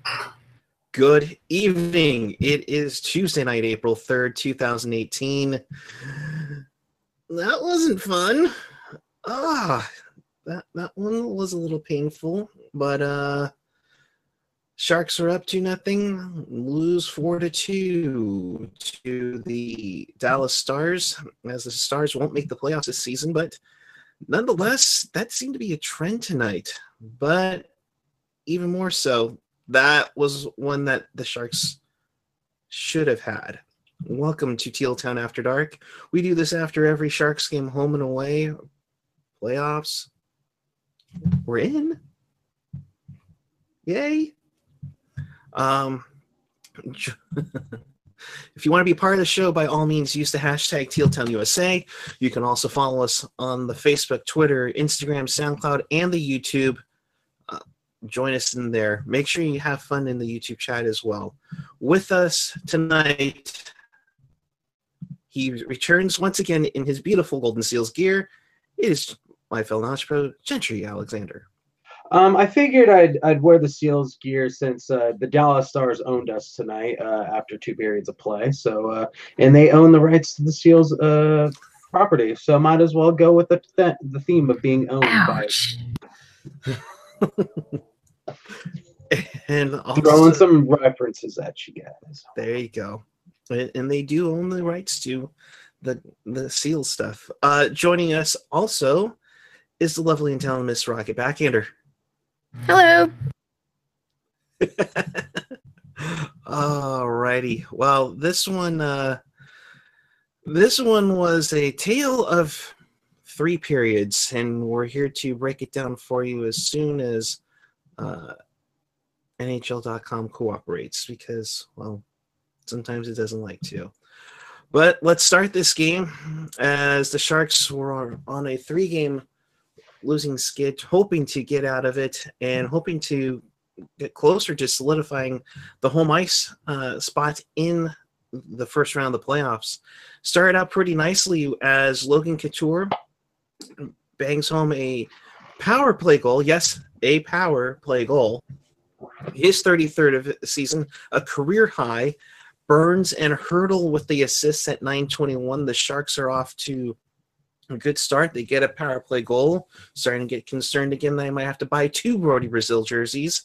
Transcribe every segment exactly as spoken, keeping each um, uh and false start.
Good evening. It is Tuesday night, April third, twenty eighteen. That wasn't fun. Ah, that, that one was a little painful, but uh, Sharks are up to nothing, lose four to two to the Dallas Stars, as the Stars won't make the playoffs this season, but nonetheless, that seemed to be a trend tonight. But even more so, that was one that the Sharks should have had. Welcome to Teal Town After Dark. We do this after every Sharks game, home and away. Playoffs. We're in. Yay. Um, if you want to be part of the show, by all means, use the hashtag TealTownUSA. You can also follow us on the Facebook, Twitter, Instagram, SoundCloud, and the YouTube. Join us in there. Make sure you have fun in the YouTube chat as well. With us tonight, he returns once again in his beautiful Golden Seals gear. It is my fellow Notch Pro, Gentry Alexander. Um, I figured I'd I'd wear the Seals gear since uh, the Dallas Stars owned us tonight uh, after two periods of play. So uh, and they own the rights to the Seals uh, property. So might as well go with the th- the theme of being owned Ouch. by. And also, throwing some references at you guys. There you go. And they do own the rights to the the Seal stuff. Uh, joining us also is the lovely and talented Miss Rocket Backhander. Hello. Alrighty. Well, this one, uh, this one was a tale of three periods, and we're here to break it down for you as soon as uh, N H L dot com cooperates, because, well, sometimes it doesn't like to. But let's start this game as the Sharks were on a three-game losing skid, hoping to get out of it and hoping to get closer to solidifying the home ice uh, spot in the first round of the playoffs. Started out pretty nicely as Logan Couture bangs home a power play goal. Yes, a power play goal. His thirty-third of the season, a career high. Burns and Hurdle with the assists at nine twenty-one. The Sharks are off to a good start. They get a power play goal. Starting to get concerned again. They might have to buy two Brody Brazil jerseys.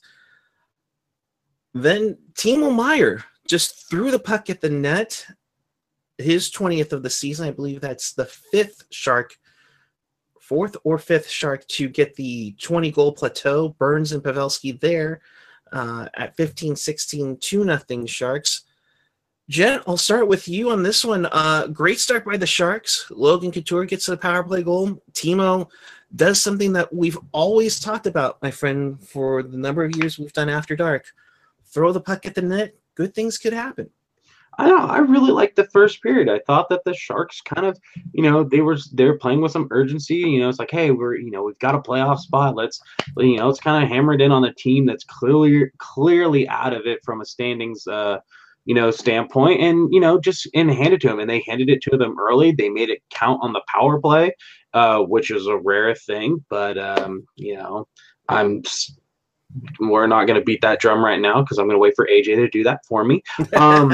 Then Timo Meier just threw the puck at the net. His twentieth of the season. I believe that's the fifth Shark, fourth or fifth Shark to get the twenty-goal plateau. Burns and Pavelski there uh, at fifteen sixteen, two nothing Sharks. Jen, I'll start with you on this one. Uh, great start by the Sharks. Logan Couture gets a power play goal. Timo does something that we've always talked about, my friend, for the number of years we've done After Dark. Throw the puck at the net. Good things could happen. I know. I really liked the first period. I thought that the Sharks kind of, you know, they were they were playing with some urgency. You know, it's like, hey, we're, you know, we've got a playoff spot. Let's, you know, it's kind of hammered in on a team that's clearly clearly out of it from a standings, uh, you know, standpoint, and you know, just and hand it to them. And they handed it to them early. They made it count on the power play, uh, which is a rare thing. But um, you know, I'm. We're not going to beat that drum right now because I'm going to wait for A J to do that for me. Um,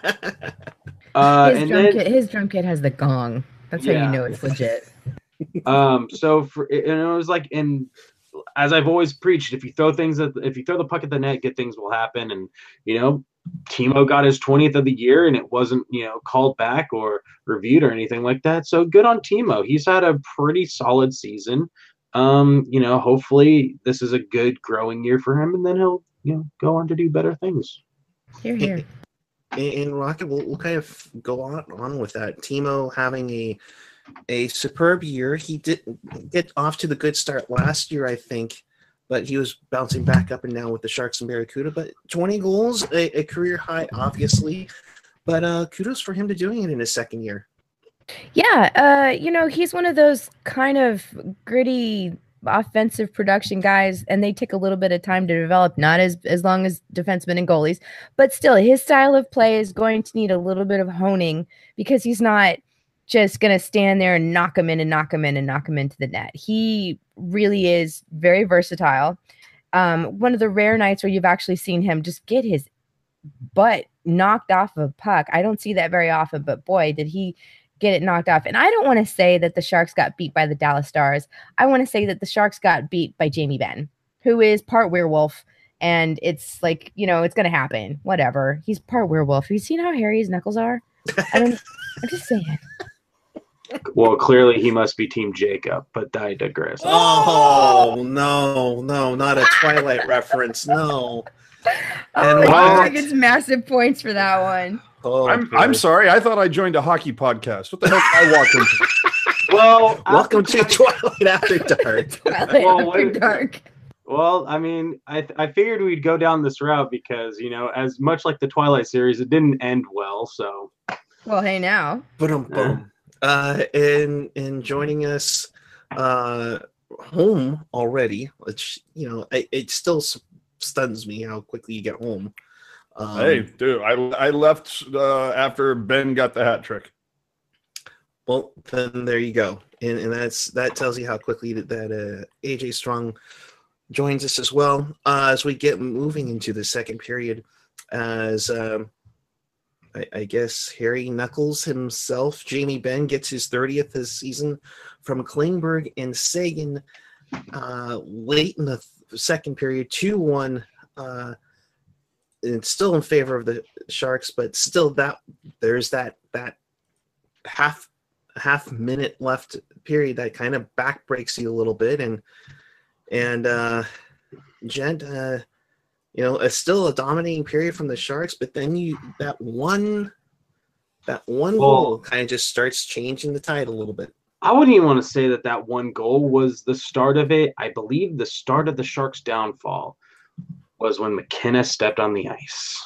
uh, his, and drum then, kit, his drum kit has the gong. That's yeah. how you know it's legit. um, so for and it was like, and as I've always preached, if you throw things at, if you throw the puck at the net, good things will happen. And you know, Timo got his twentieth of the year, and it wasn't, you know, called back or reviewed or anything like that. So good on Timo. He's had a pretty solid season. Um, you know, hopefully this is a good growing year for him, and then he'll, you know, go on to do better things. Here, here. In Rocket, we'll, we'll kind of go on, on with that. Timo having a a superb year. He did get off to the good start last year, I think, but he was bouncing back up and down with the Sharks and Barracuda. But twenty goals, a, a career high, obviously. But uh, kudos for him to doing it in his second year. Yeah, uh, you know, he's one of those kind of gritty offensive production guys, and they take a little bit of time to develop, not as, as long as defensemen and goalies, but still his style of play is going to need a little bit of honing because he's not just going to stand there and knock him in and knock him in and knock him into the net. He really is very versatile. Um, one of the rare nights where you've actually seen him just get his butt knocked off of a puck. I don't see that very often, but boy, did he get it knocked off. And I don't want to say that the Sharks got beat by the Dallas Stars. I want to say that the Sharks got beat by Jamie Benn, who is part werewolf. And it's like, you know, it's going to happen. Whatever. He's part werewolf. Have you seen how hairy his knuckles are? I don't, I'm just saying. Well, clearly he must be Team Jacob, but I digress. Oh, no, no, not a Twilight reference. No. And And oh, what- I gets massive points for that one. Oh, I'm boy. I'm sorry. I thought I joined a hockey podcast. What the hell did I walk into? Well, Welcome to Twilight After Dark. Twilight Well, After wait. Dark. Well, I mean, I I figured we'd go down this route because, you know, as much like the Twilight series, it didn't end well. So Well, hey now. Boom, boom. Uh, and and joining us, uh, home already. Which you know, it, it still s- stuns me how quickly you get home. Um, Hey, dude, I I left uh, after Ben got the hat trick. Well, then there you go, and and that's that tells you how quickly that, that uh, A J Strong joins us as well uh, as we get moving into the second period. As um, I, I guess Harry Knuckles himself, Jamie Benn, gets his thirtieth this season from Klingberg and Sagan uh, late in the th- second period, two one. Uh, it's still in favor of the Sharks, but still that there's that that half half minute left period that kind of back breaks you a little bit, and and uh Gent, uh you know, it's still a dominating period from the Sharks, but then you that one that one Well- goal kind of just starts changing the tide a little bit. I wouldn't even want to say that that one goal was the start of it. I believe the start of the Sharks' downfall was when McKenna stepped on the ice.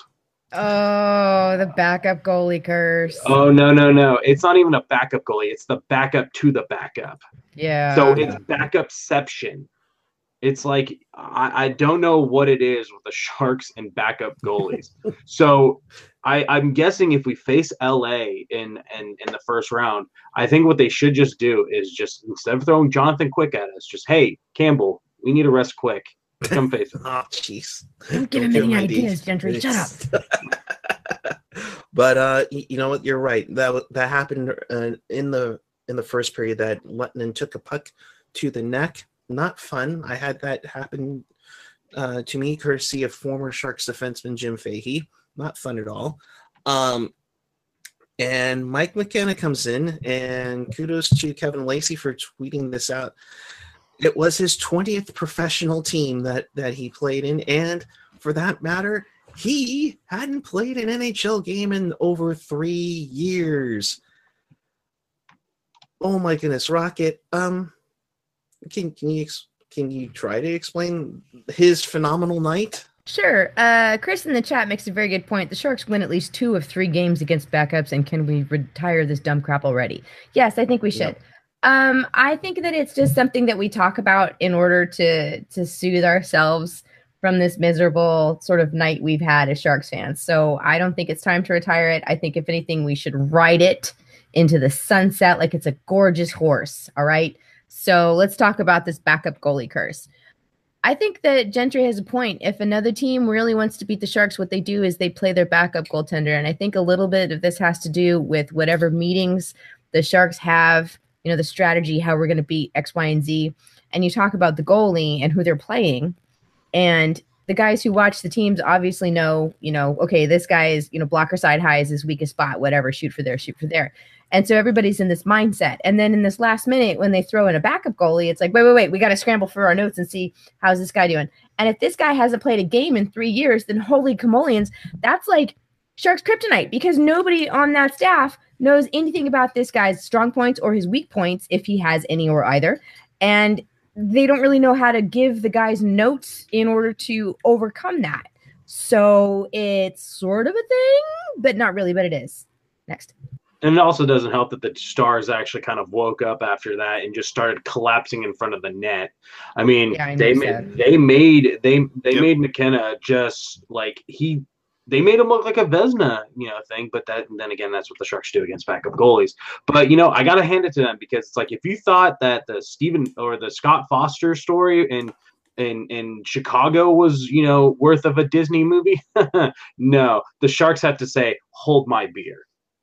Oh, the backup goalie curse. Oh, no, no, no. It's not even a backup goalie. It's the backup to the backup. Yeah. So it's backupception. It's like, I, I don't know what it is with the Sharks and backup goalies. So I, I'm guessing if we face L A in, in, in the first round, I think what they should just do is just, instead of throwing Jonathan Quick at us, just, hey, Campbell, we need to rest Quick. Come face it. Oh, jeez. Don't give him Don't any him ideas, Gentry. Shut up. But uh, y- you know what? You're right. That wa- that happened uh, in the in the first period. That Lettinen took a puck to the neck. Not fun. I had that happen uh, to me, courtesy of former Sharks defenseman Jim Fahey. Not fun at all. Um, and Mike McKenna comes in, and kudos to Kevin Lacey for tweeting this out. It was his twentieth professional team that that he played in, and for that matter, he hadn't played an N H L game in over three years. Oh my goodness, Rocket! Um, can can you ex- can you try to explain his phenomenal night? Sure. Uh, Chris in the chat makes a very good point. The Sharks win at least two of three games against backups, and can we retire this dumb crap already? Yes, I think we should. Yep. Um, I think that it's just something that we talk about in order to to soothe ourselves from this miserable sort of night we've had as Sharks fans. So I don't think it's time to retire it. I think if anything, we should ride it into the sunset like it's a gorgeous horse. All right. So let's talk about this backup goalie curse. I think that Gentry has a point. If another team really wants to beat the Sharks, what they do is they play their backup goaltender. And I think a little bit of this has to do with whatever meetings the Sharks have, you know, the strategy, how we're going to beat X, Y, and Z. And you talk about the goalie and who they're playing. And the guys who watch the teams obviously know, you know, okay, this guy is, you know, blocker side high is his weakest spot, whatever, shoot for there, shoot for there. And so everybody's in this mindset. And then in this last minute, when they throw in a backup goalie, it's like, wait, wait, wait, we got to scramble for our notes and see how's this guy doing. And if this guy hasn't played a game in three years, then holy camolians, that's like Sharks kryptonite, because nobody on that staff knows anything about this guy's strong points or his weak points, if he has any or either. And they don't really know how to give the guys notes in order to overcome that. So it's sort of a thing, but not really, but it is. Next. And it also doesn't help that the Stars actually kind of woke up after that and just started collapsing in front of the net. I mean, Yeah, I they noticed made, that. they made they they Yep. made McKenna just like he they made him look like a Vesna, you know, thing. But that then again, that's what the Sharks do against backup goalies. But you know, I gotta hand it to them, because it's like if you thought that the Steven or the Scott Foster story and and and Chicago was, you know, worth of a Disney movie. No, the Sharks have to say, hold my beer.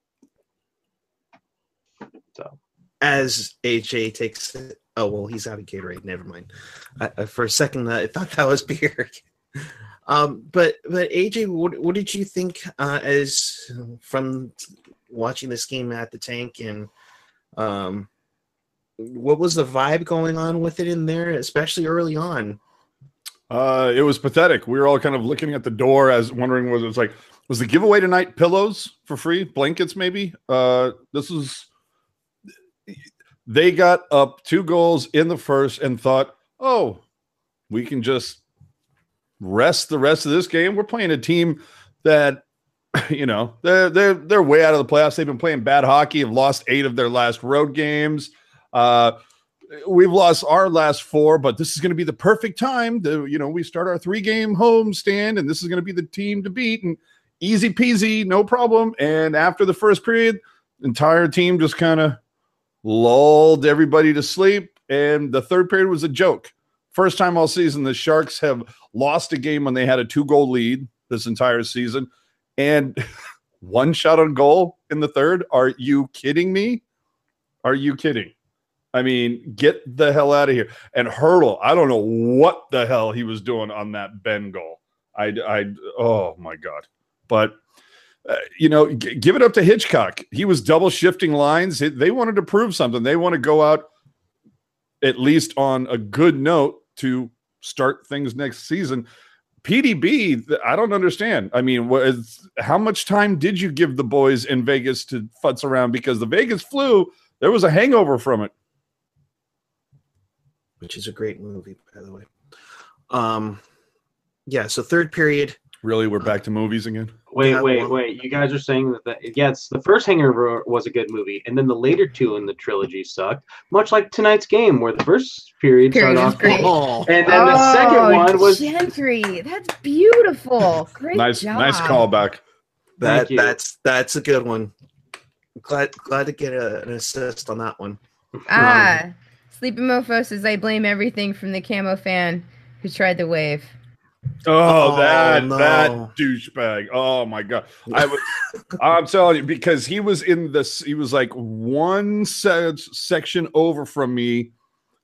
So as A J takes it. Oh, well, he's out of Gatorade. Never mind. I, I, for a second, I thought that was beer. um, but but A J, what, what did you think uh, as from watching this game at the tank, and um, what was the vibe going on with it in there, especially early on? Uh, it was pathetic. We were all kind of looking at the door as wondering was it was like, was the giveaway tonight pillows for free, blankets maybe? Uh, this is. They got up two goals in the first and thought, oh, we can just rest the rest of this game. We're playing a team that, you know, they're, they're, they're way out of the playoffs. They've been playing bad hockey, have lost eight of their last road games. Uh, we've lost our last four, but this is going to be the perfect time to, you know, we start our three-game home stand, and this is going to be the team to beat, and easy peasy, no problem. And after the first period, the entire team just kind of lulled everybody to sleep, and the third period was a joke. First time all season the Sharks have lost a game when they had a two-goal lead this entire season, and one shot on goal in the third. Are you kidding me? Are you kidding? I mean, get the hell out of here. And Hurdle, I don't know what the hell he was doing on that Ben goal. I, I, oh my God. But Uh, you know, g- give it up to Hitchcock. He was double shifting lines. They wanted to prove something. They want to go out at least on a good note to start things next season. P D B, I don't understand. I mean, what is, how much time did you give the boys in Vegas to futz around? Because the Vegas flu, there was a hangover from it. Which is a great movie, by the way. Um, yeah, so third period. Really, we're back to movies again? Wait, Yeah, wait, well- wait. You guys are saying that, the, yes, the first Hangover was a good movie, and then the later two in the trilogy sucked, much like tonight's game, where the first period Period started was off great. Oh, and then the second Oh, one was Gentry. That's beautiful. Great Nice, job. nice callback. that Thank you. that's that's a good one. Glad glad to get a, an assist on that one. Ah, Sleepy Mofo says I blame everything from the camo fan who tried the wave. Oh, Oh, that no. that douchebag! Oh my God, I was. I'm telling you, because he was in this. He was like one se- section over from me.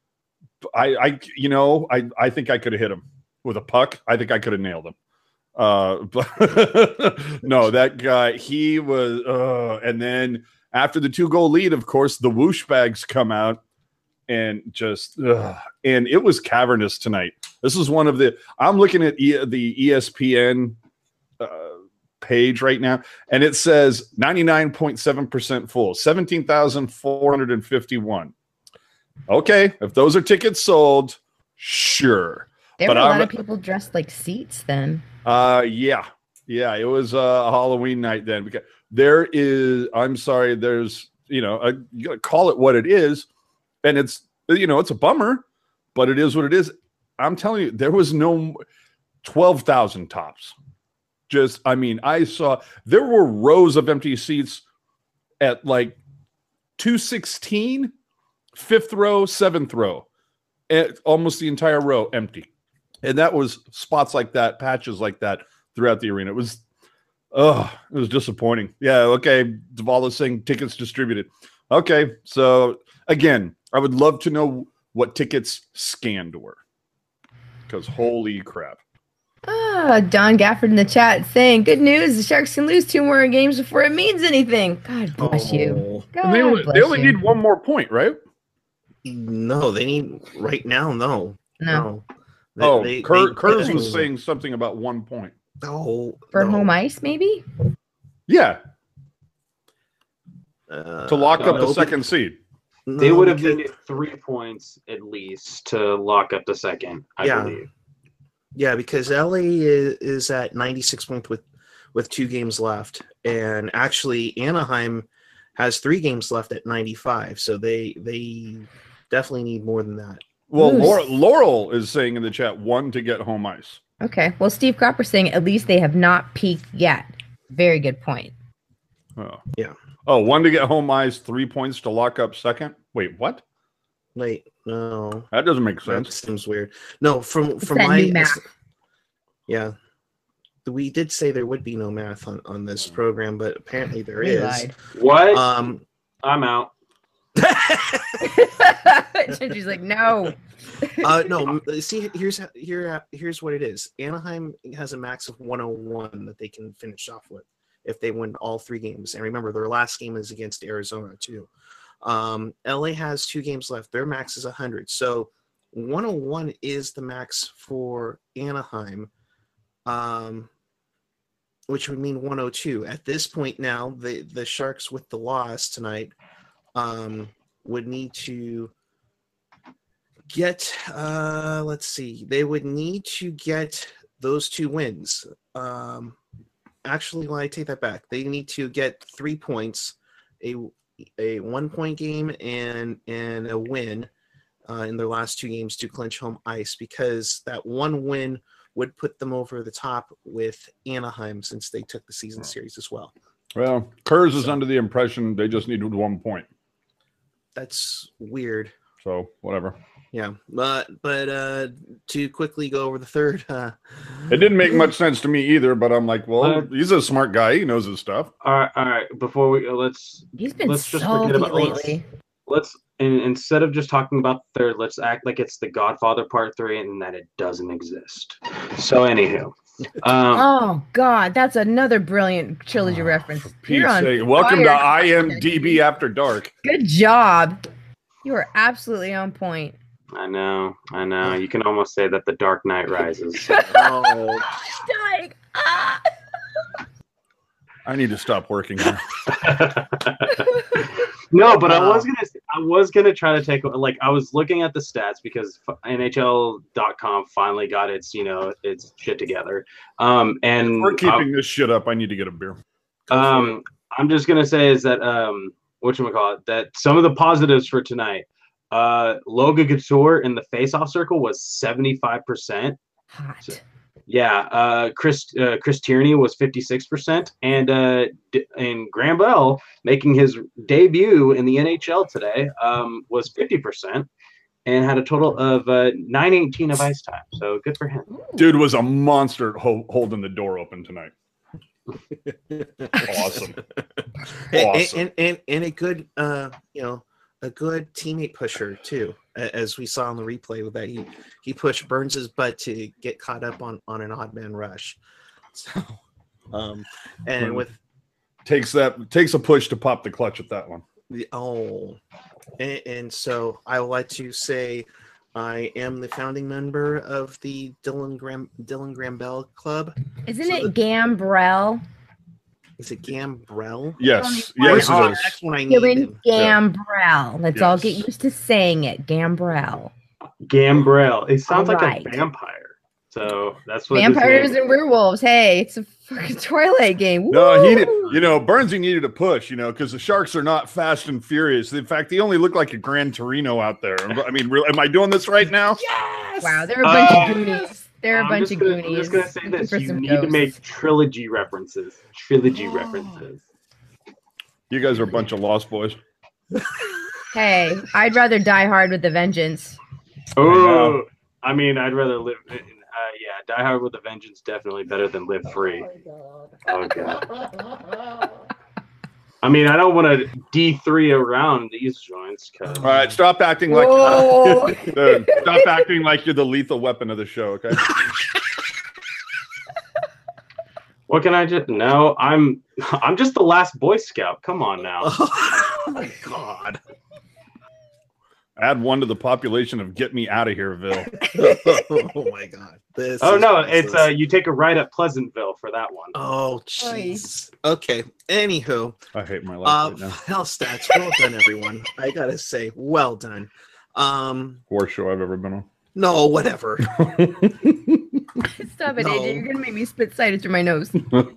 I, I, you know, I, I think I could have hit him with a puck. I think I could have nailed him. Uh, but no, that guy. He was. Uh, and then after the two goal lead, of course, the whoosh bags come out. And just, ugh. And it was cavernous tonight. This is one of the, I'm looking at e, the E S P N uh, page right now, and it says ninety-nine point seven percent full, seventeen thousand four hundred fifty-one. Okay, if those are tickets sold, sure. There But were a lot I'm- of people dressed like seats then. Uh, yeah, yeah, it was a Halloween night then. Because there is, I'm sorry, there's, you know, a, you gotta call it what it is. And it's, you know, it's a bummer, but it is what it is. I'm telling you, there was no twelve thousand tops. Just, I mean, I saw, there were rows of empty seats at like two sixteen, fifth row, seventh row, and almost the entire row empty. And that was spots like that, patches like that throughout the arena. It was, oh, it was disappointing. Yeah, okay, Duvall is saying tickets distributed. Okay, so again, I would love to know what tickets scanned were. Because holy crap. Ah, Don Gafford in the chat saying, good news, the Sharks can lose two more games before it means anything. God bless you. Oh, God And they only, bless they only you. need one more point, right? no, they need right now. No, No. They- oh, they- Kur- they- Kurz they- was saying something about one point. no, For no. home ice, maybe? Yeah, Uh, to lock no, up the no, second seed. They no, would have because- needed three points at least to lock up the second, I Yeah. believe. Yeah, because L A is, is at ninety-six points with with two games left, and actually Anaheim has three games left at ninety-five. So they they definitely need more than that. Well, Ooh. Laurel, Laurel is saying in the chat one to get home ice. Okay. Well, Steve Cropper saying at least they have not peaked yet. Very good point. Oh. Yeah. Oh, one to get home ice, three points to lock up second. Wait, what? Wait, no. That doesn't make That sense. seems weird. No, from It's from that my new math. yeah, we did say there would be no math on, on this program, but apparently there We is. lied. What? Um, I'm out. She's like, no. uh, no. See, here's how- here here's what it is. Anaheim has a max of one oh one that they can finish off with if they win all three games. And remember, their last game is against Arizona too. Um, L A has two games left. Their max is one hundred. So one oh one is the max for Anaheim, um, which would mean one oh two. At this point now, the, the Sharks with the loss tonight um, would need to get, uh, let's see, they would need to get those two wins. Um, actually, well, I take that back. They need to get three points, a a one point game and and a win uh, in their last two games to clinch home ice, because that one win would put them over the top with Anaheim since they took the season series as well. Well, Kurz is So- under the impression they just needed one point. That's weird. So whatever. Yeah, but but uh, to quickly go over the third, uh, It didn't make much sense to me either, but I'm like, well, Uh, he's a smart guy. He knows his stuff. All right, all right. Before we let's He's been Let's just so forget good about- let's- lately. let's and instead of just talking about the third, let's act like it's the Godfather Part Three and that it doesn't exist. So anywho, um, Oh God, that's another brilliant trilogy reference. Pete's You're on sake. Welcome to fire. I M D B After Dark. Good job. You are absolutely on point. I know, I know. You can almost say that the Dark Knight Rises. oh, Dying. Ah! I need to stop working here. No, but I Wow. was gonna, I was gonna try to take like I was looking at the stats because N H L dot com finally got its, you know, its shit together. Um, and We're keeping this shit up. I need to get a beer. um, I'm just gonna say is that um, whatchamacallit, that some of the positives for tonight, uh, Logan Couture in the face-off circle was seventy-five percent. Hot. Yeah, uh, Chris uh, Chris Tierney was fifty-six percent, and uh, D- and Graham Bell making his debut in the N H L today um, was fifty percent, and had a total of uh, nine eighteen of ice time. So good for him. Dude was a monster ho- holding the door open tonight. Awesome. and, Awesome. and, and and a good uh, you know, a good teammate pusher too, a- as we saw on the replay with that he he pushed Burns's butt to get caught up on on an odd man rush. So, um, and with Takes that takes a push to pop the clutch at that one. the oh, and, and so I would like to say I am the founding member of the Dylan Graham Dylan Graham Bell Club. Isn't So it the- Gambrell? Is it Gambrell? Yes, Only yes, one it R. is. That's what I need. Dylan him. Gambrell. Let's all get Yes. used to saying it. Gambrell. Gambrell. It sounds like Alright. a vampire. So that's what Vampires his name and werewolves. Hey, it's a fucking Twilight game. No, he did. Woo! You know, Burnsy needed a push. You know, because the Sharks are not fast and furious. In fact, they only look like a Gran Torino out there. I mean, really, am I doing this right now? Yes. Wow, they're a bunch Uh, of Goonies. They're a I'm bunch just of gonna, Goonies. I'm just gonna say Looking this: for you some need to ghosts. make trilogy references. Trilogy references. You guys are a bunch of lost boys. Hey, I'd rather die hard with a vengeance. Oh, I mean, I'd rather live. Uh, yeah, Die Hard with a Vengeance definitely better than Live Free. Oh god. I mean, I don't want to D three around these joints. Cause All right, stop acting like Whoa. Dude, stop acting like you're the lethal weapon of the show. Okay. what can I just? No, I'm. I'm just the last Boy Scout. Come on now. Oh my god. Add one to the population of get me out of here, Ville. Oh my god. This Oh is no, it's uh, priceless. you take a ride at Pleasantville for that one. Oh jeez. Okay. Anywho, I hate my life uh right now. hell stats. Well done, everyone. I gotta say, well done. Um Worst show I've ever been on. no, whatever. Stop it, No. A J. You're gonna make me spit cider through my nose.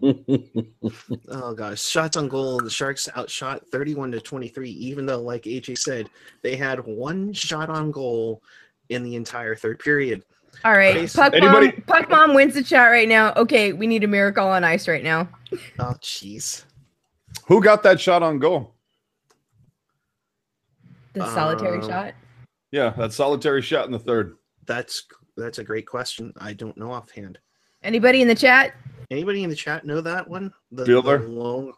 Oh gosh. Shots on goal. The Sharks outshot thirty-one to twenty-three, even though, like A J said, they had one shot on goal in the entire third period. All right, Face- Puck Anybody- Mom. Puck Mom wins the chat right now. Okay, we need a miracle on ice right now. Oh jeez. Who got that shot on goal? The solitary Um, shot. Yeah, that solitary shot in the third. That's that's a great question. I don't know offhand. Anybody in the chat? Anybody in the chat know that one? The, Bueller? the long...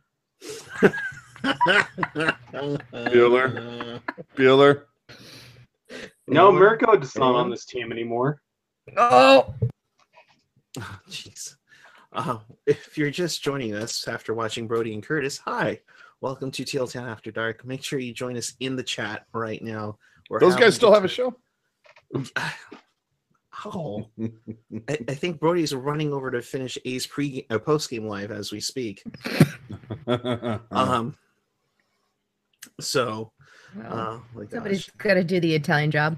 Bueller. Bueller. No, Anyone? Mirko is not Anyone? on this team anymore. Oh, Oh, jeez. Uh, if you're just joining us after watching Brody and Curtis, hi. Welcome to Teal Town After Dark. Make sure you join us in the chat right now. We're Those having guys still a- have a show? Oh, I, I think Brody's running over to finish A's pre uh, post game live as we speak. Um, so, well, uh, my somebody's gosh. got to do the Italian job.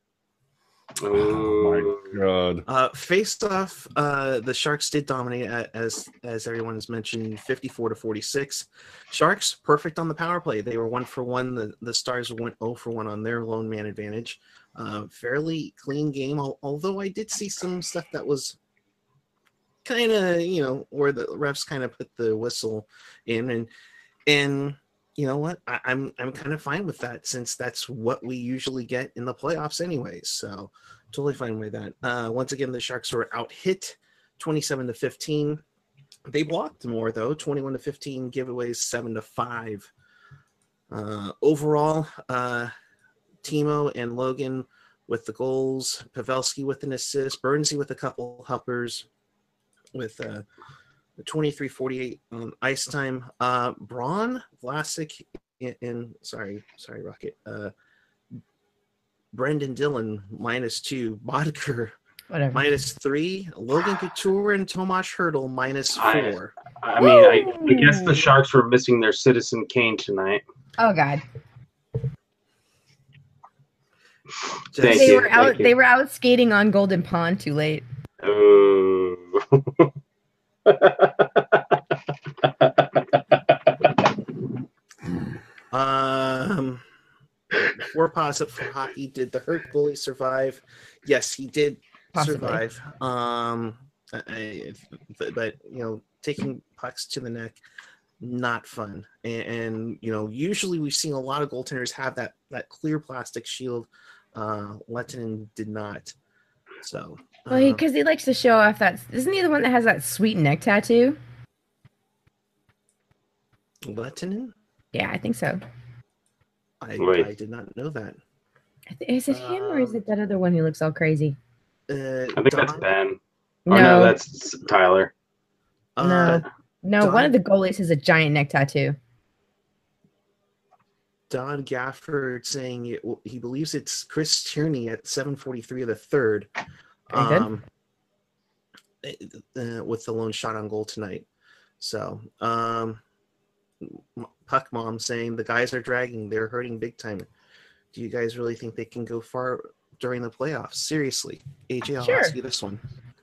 Oh my god. Uh, faced off, uh, the Sharks did dominate a- as as everyone has mentioned, fifty-four to forty-six. Sharks perfect on the power play. They were one for one. The the Stars went zero for one on their lone man advantage. Uh, fairly clean game, al- although I did see some stuff that was kind of, you know, where the refs kind of put the whistle in, and and you know what, I, I'm I'm kind of fine with that, since that's what we usually get in the playoffs anyways. So totally fine with that. Uh, once again, the Sharks were out hit twenty-seven to fifteen. They blocked more though, twenty-one to fifteen giveaways, seven to five. Uh, overall, uh, Timo and Logan with the goals, Pavelski with an assist, Bernsey with a couple helpers, with uh, twenty-three forty-eight on ice time. Uh, Braun, Vlasic, and, and sorry, sorry, Rocket. Uh, Brendan Dillon minus two, Bodker Whatever. minus three, Logan Couture and Tomas Hurdle minus I- four. I mean, I, I guess the Sharks were missing their Citizen Kane tonight. Oh God, Thank they you, were out. thank you. They were out skating on Golden Pond too late. Oh. Um, four positive for hockey. Did the hurt goalie survive? Yes, he did Possibly. survive. Um, I, but, but you know, taking pucks to the neck, not fun. And, and you know, usually we've seen a lot of goaltenders have that that clear plastic shield. Uh, Lettinen did not. So, Well, he uh, because he likes to show off that. Isn't he the one that has that sweet neck tattoo? Lettinen? Yeah, I think so. I, Wait. I did not know that. I th- Is it him or is Um, it that other one who looks all crazy? Uh, I think that's Don- Ben. No, Oh, no, that's Tyler. uh, No. no. Don- One of the goalies has a giant neck tattoo. Don Gafford saying it, he believes it's Chris Tierney at seven forty-three of the third, Very good. um, uh, with the lone shot on goal tonight. So, um, Puck Mom saying the guys are dragging, they're hurting big time. Do you guys really think they can go far during the playoffs? Seriously, A J, I'll Sure. ask you this one.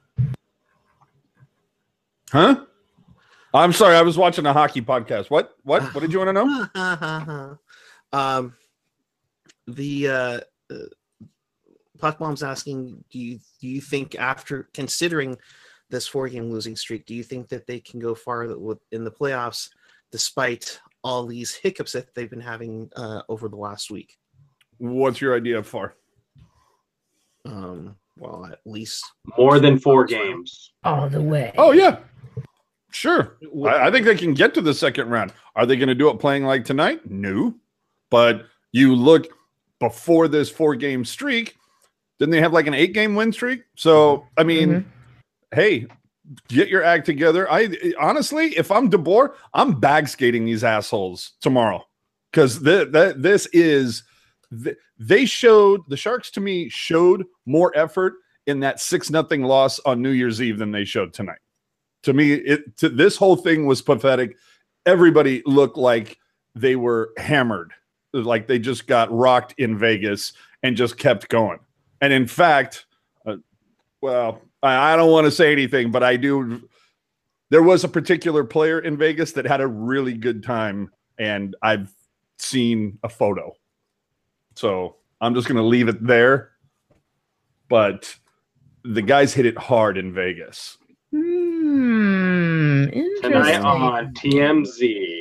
Huh? I'm sorry, I was watching a hockey podcast. What? What? What did you want to know? um, the uh, uh, Puck Mom's asking, do you do you think after considering this four-game losing streak, do you think that they can go far with- in the playoffs despite all these hiccups that they've been having uh, over the last week? What's your idea of far? Um, well, at least. More than four games. All the way. Oh yeah, sure. I, I think they can get to the second round. Are they going to do it playing like tonight? No. But you look before this four-game streak, didn't they have like an eight-game win streak? So I mean, Mhm. hey, get your act together. I honestly, if I'm DeBoer, I'm bag skating these assholes tomorrow because th- th- this is th- they showed the Sharks to me showed more effort in that six nothing loss on New Year's Eve than they showed tonight. To me, it to, this whole thing was pathetic. Everybody looked like they were hammered, like they just got rocked in Vegas and just kept going. And in fact, uh, well, I, I don't want to say anything, but I do. There was a particular player in Vegas that had a really good time, and I've seen a photo. So I'm just going to leave it there. But the guys hit it hard in Vegas. Hmm. Tonight Interesting. on T M Z.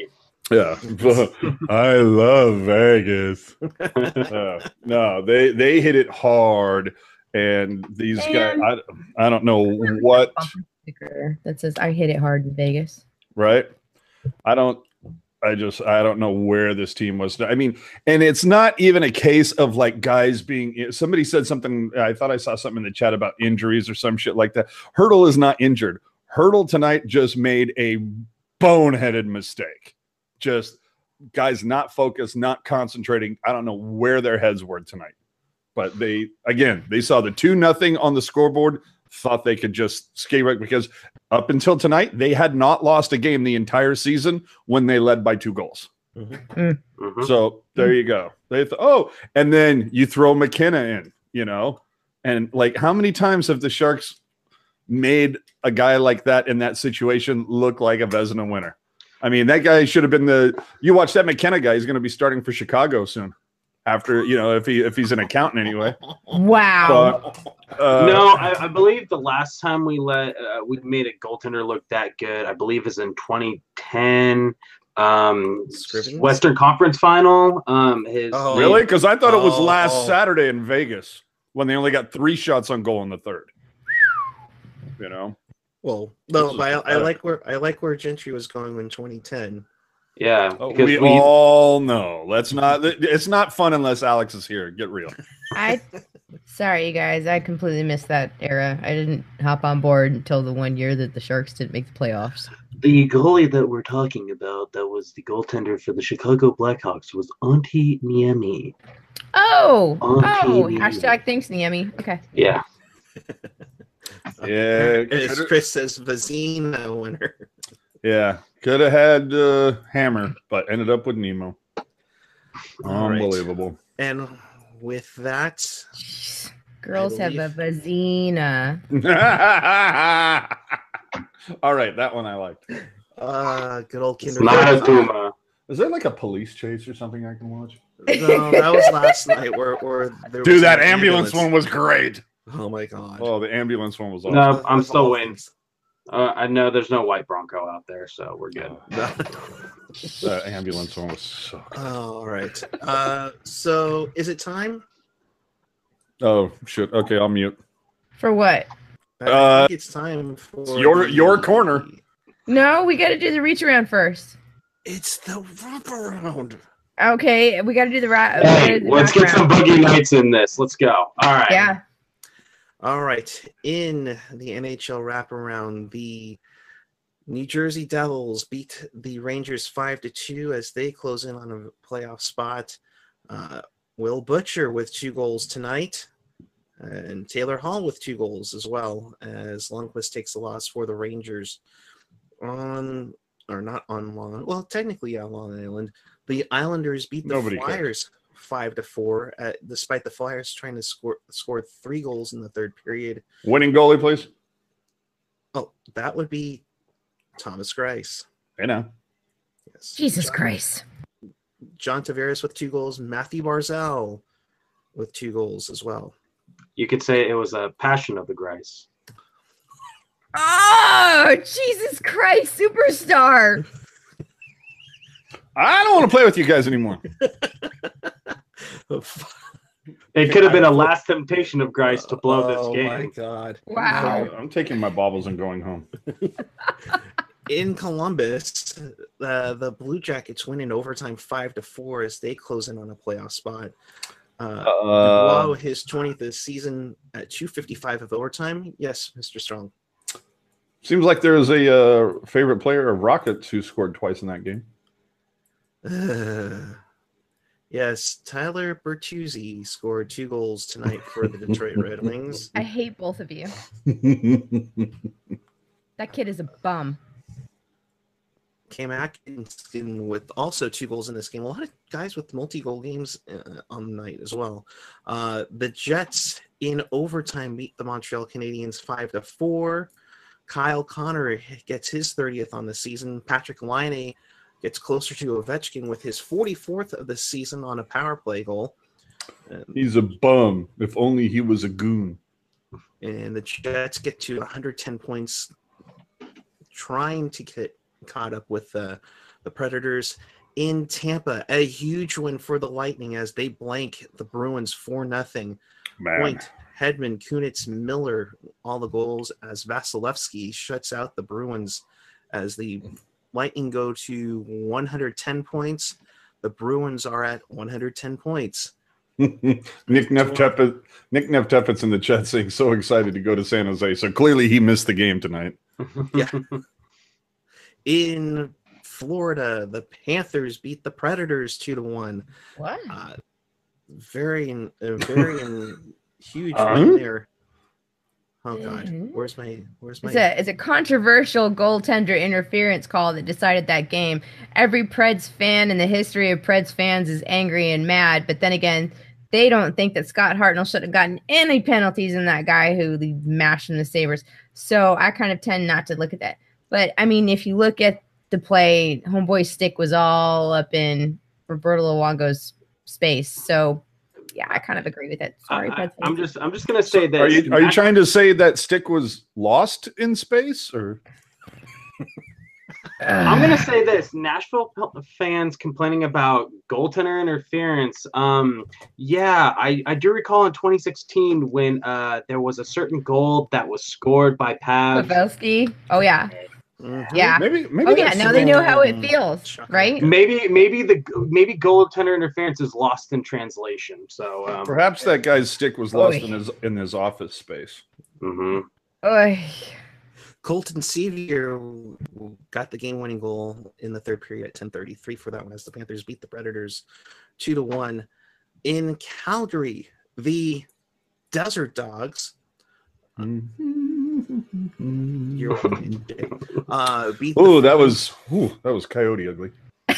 Yeah, I love Vegas. Uh, no, they they hit it hard, and these guys, And- I, I don't know what, Bumper sticker that says "I hit it hard in Vegas." right? I don't, I just, I don't know where this team was. I mean, and it's not even a case of like guys being. Somebody said something. I thought I saw something in the chat about injuries or some shit like that. Hurdle is not injured. Hurdle tonight just made a boneheaded mistake. Just guys not focused, not concentrating. I don't know where their heads were tonight, but they again they saw the two nothing on the scoreboard, thought they could just skate right because up until tonight they had not lost a game the entire season when they led by two goals. Mm-hmm. Mm-hmm. So there you go. They th- oh, and then you throw McKenna in, you know, and like how many times have the Sharks made a guy like that in that situation look like a Vezina winner? I mean, that guy should have been the. You watch that McKenna guy; he's going to be starting for Chicago soon. After you know, if he if he's an accountant anyway. Wow. But, uh, no, I, I believe the last time we let uh, we made a goaltender look that good, I believe, is in twenty ten, um, Scrivens? Western Conference Final. Um, his Oh. really? Because I thought it was Oh, last oh. Saturday in Vegas when they only got three shots on goal in the third. You know. Well, no, This but is I, I better. like where I like where Gentry was going in twenty ten. yeah, Oh, because we, we, all know. Let's not. It's not fun unless Alex is here. Get real. I sorry, you guys. I completely missed that era. I didn't hop on board until the one year that the Sharks didn't make the playoffs. the goalie that we're talking about, that was the goaltender for the Chicago Blackhawks, was Antti Niemi. Oh, On oh! T V. Hashtag thanks, Niemi. Okay. Yeah, Yeah, As coulda- Chris says, Vazina winner. yeah. Could have had uh, Hammer, but ended up with Nemo. All right. Unbelievable. And with that, Jeez. Girls have a believe- vazina. All right, that one I liked. uh, good old it's Kinder. not a Bueno. Puma. Is there like a police chase or something I can watch? No, that was last night. Where, where there Dude, was that an ambulance one was great. Oh my god. Oh, the ambulance one was awesome. No, I'm Of still all waiting. Uh, I know there's no white Bronco out there, so we're good. things. The ambulance one was so good. All right. Uh, so is it time? Oh, shit. Okay, I'll mute. For what? I Uh, think it's time for it's your- the- your corner. No, we got to do the reach around first. It's the wraparound. Okay, we got to do the right. Hey, let's get some Boogie Nights in this. Let's go. All right. Yeah. All right. In the N H L wraparound, the New Jersey Devils beat the Rangers five to two as they close in on a playoff spot. Uh, Will Butcher with two goals tonight, and Taylor Hall with two goals as well, as Lundqvist takes the loss for the Rangers on, or not on Long, well, technically on Long Island. The Islanders beat the Nobody cares. Flyers five to four, uh, despite the Flyers trying to score score three goals in the third period. Winning goalie, please. Oh, that would be Thomas Greiss. Hey, now. Yes. Jesus John, Christ. John Tavares with two goals. Matthew Barzell with two goals as well. You could say it was a passion of the Grice. Oh, Jesus Christ, superstar. I don't want to play with you guys anymore. It could have been a last temptation of Grice to blow Oh this my game. god! Wow. I'm taking my baubles and going home. In Columbus, uh, the Blue Jackets win in overtime five to four as they close in on a playoff spot. Uh, Uh, Dubois, his twentieth this season at two fifty-five of overtime. Yes, Mister Strong. seems like there's a uh, favorite player of Rockets who scored twice in that game. Uh, yes, Tyler Bertuzzi scored two goals tonight for the Detroit Red Wings. I hate both of you. That kid is a bum. Cam Atkinson with also two goals in this game. A lot of guys with multi-goal games uh, on the night as well. Uh, the Jets in overtime beat the Montreal Canadiens five to four. Kyle Connor gets his thirtieth on the season. Patrick Laine gets closer to Ovechkin with his forty-fourth of the season on a power play goal. Um, He's a bum. If only he was a goon. and the Jets get to one hundred ten points, trying to get caught up with uh, the Predators. In Tampa, a huge win for the Lightning as they blank the Bruins four nothing. Man. Point, Hedman, Kunitz, Miller, all the goals as Vasilevsky shuts out the Bruins as the Lightning go to one hundred ten points. The Bruins are at one hundred ten points. Nick Neftepet, Nick Neftepet's in the chat saying so excited to go to San Jose. So clearly he missed the game tonight. Yeah. In Florida, the Panthers beat the Predators two to one. What? Uh, very, in, uh, very in, huge Uh-huh. win there. Oh God, Mhm. where's my, where's my? It's a, it's a controversial goaltender interference call that decided that game. Every Preds fan in the history of Preds fans is angry and mad, but then again, they don't think that Scott Hartnell should have gotten any penalties in that guy who mashed in the Sabres. So I kind of tend not to look at that. But I mean, if you look at the play, Homeboy's stick was all up in Roberto Luongo's space. So yeah, I kind of agree with it. Sorry, I, Preds I'm fans. just I'm just gonna say that. Are you are you trying to say that stick was lost in space, or I'm gonna say this: Nashville fans complaining about goaltender interference. Um, yeah, I, I do recall in twenty sixteen when uh there was a certain goal that was scored by Pav. Pavelski. Oh yeah, Mhm. yeah. maybe maybe Oh yeah. that's Now the they know how it Mm. feels, Shocking. right? Maybe maybe the maybe goaltender interference is lost in translation. So um, perhaps that guy's stick was lost Oy. in his in his office space. mhm. Oy. Colton Sevier got the game-winning goal in the third period at ten thirty-three for that one as the Panthers beat the Predators two to one. In Calgary, the Desert Dogs You're welcome. uh, beat the Oh, that was ooh, that was Coyote Ugly.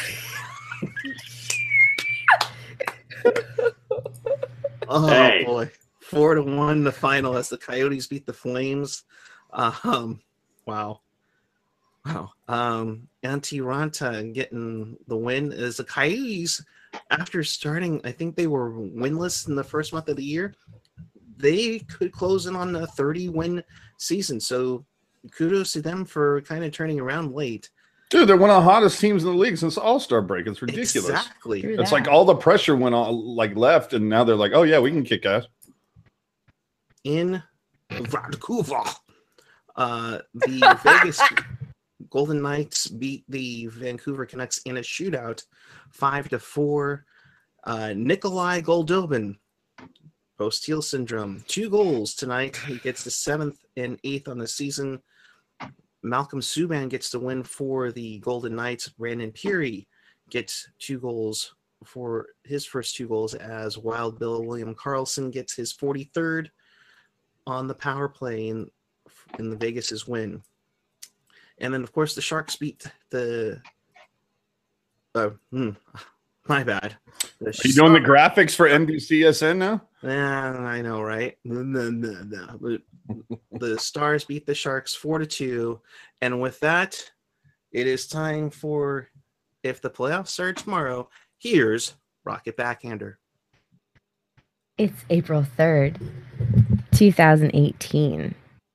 Oh Hey. boy, four to one the final as the Coyotes beat the Flames. Um, wow, wow. Um, Antti Ranta getting the win as the Coyotes, after starting, I think they were winless in the first month of the year. They could close in on a thirty-win season. So kudos to them for kind of turning around late. Dude, they're one of the hottest teams in the league since All-Star break. It's ridiculous. Exactly. True It's that. like all the pressure went on, like left, and now they're like, oh yeah, we can kick ass. In Vancouver, uh, the Vegas Golden Knights beat the Vancouver Canucks in a shootout, five to four. Uh, Nikolai Goldobin, post-heel syndrome, two goals tonight. He gets the seventh and eighth on the season. Malcolm Subban gets the win for the Golden Knights. Brandon Peary gets two goals for his first two goals as Wild Bill William Karlsson gets his forty-third on the power play in, in the Vegas's win. And then, of course, the Sharks beat the... Uh, hmm, my bad. The Are you doing the Sharks- graphics for N B C S N now? Yeah, I know, right? No, no, no, no. But the Stars beat the Sharks four to two, and with that, it is time for if the playoffs start tomorrow. Here's Rocket Backhander. It's April third, two thousand eighteen.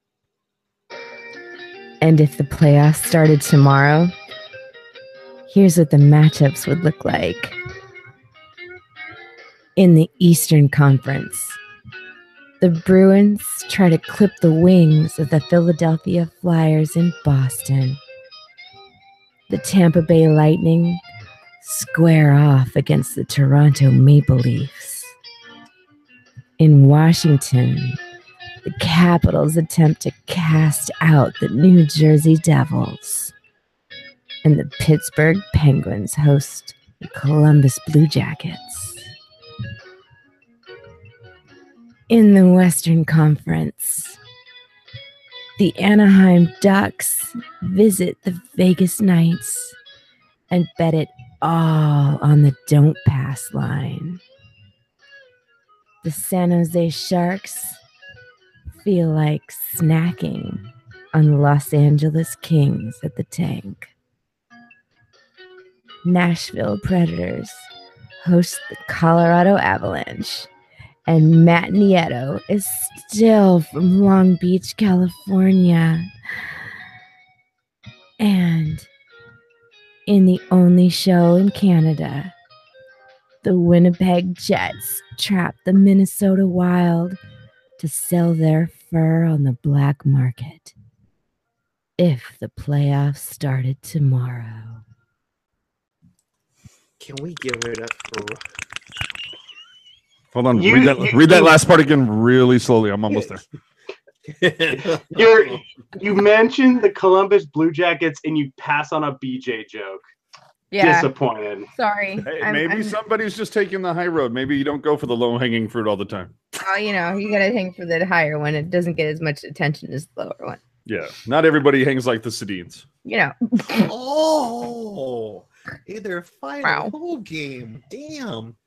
And if the playoffs started tomorrow, here's what the matchups would look like. In the Eastern Conference, the Bruins try to clip the wings of the Philadelphia Flyers in Boston. The Tampa Bay Lightning square off against the Toronto Maple Leafs. In Washington, the Capitals attempt to cast out the New Jersey Devils. And the Pittsburgh Penguins host the Columbus Blue Jackets. In the Western Conference, the Anaheim Ducks visit the Vegas Knights and bet it all on the don't pass line. The San Jose Sharks feel like snacking on the Los Angeles Kings at the Tank. Nashville Predators host the Colorado Avalanche, and Matt Nieto is still from Long Beach, California. And in the only show in Canada, the Winnipeg Jets trapped the Minnesota Wild to sell their fur on the black market. If the playoffs started tomorrow. Can we give it up for? Hold on. You- read that, you- read that you- last part again really slowly. I'm almost there. You're, you mentioned the Columbus Blue Jackets and you pass on a B J joke. Yeah, Disappointed. sorry. Hey, I'm- maybe I'm- somebody's just taking the high road. Maybe you don't go for the low hanging fruit all the time. Oh, you know, you gotta hang for the higher one. It doesn't get as much attention as the lower one. Yeah. Not everybody hangs like the Sedines. You know. Oh, hey, their final Wow. home game. Damn.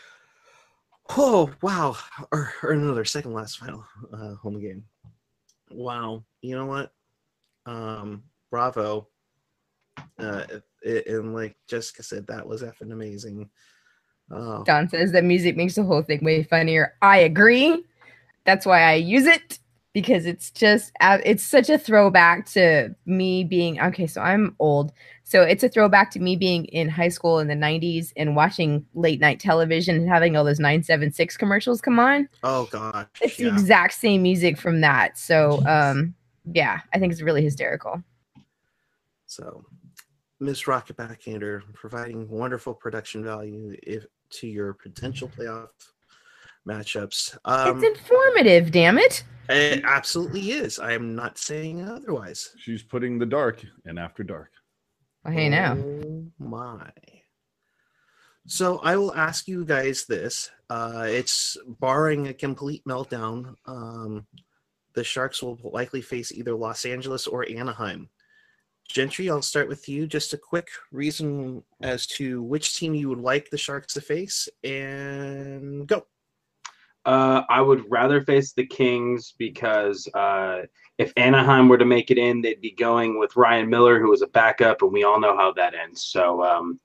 Oh, wow. Or, or another second last final uh, home game. Wow. You know what? Um, bravo. Uh, it, and like Jessica said, that was effing amazing. Oh, Don says that music makes the whole thing way funnier. I agree. That's why I use it, because it's just uh, it's such a throwback to me being okay. So I'm old, so it's a throwback to me being in high school in the nineties and watching late night television and having all those nine seven six commercials come on. oh gosh. It's the yeah. exact same music from that. So um, yeah, I think it's really hysterical. So, Miss Rocket Backhander providing wonderful production value if to your potential playoff matchups. Um, It's informative, damn it. it absolutely is. I am not saying otherwise. She's putting the dark in After Dark. Well, hey now. Oh my. So I will ask you guys this. Uh, it's barring a complete meltdown. Um, the Sharks will likely face either Los Angeles or Anaheim. Gentry, I'll start with you. Just a quick reason as to which team you would like the Sharks to face, and go. Uh, I would rather face the Kings because uh, if Anaheim were to make it in, they'd be going with Ryan Miller, who was a backup, and we all know how that ends. So, um,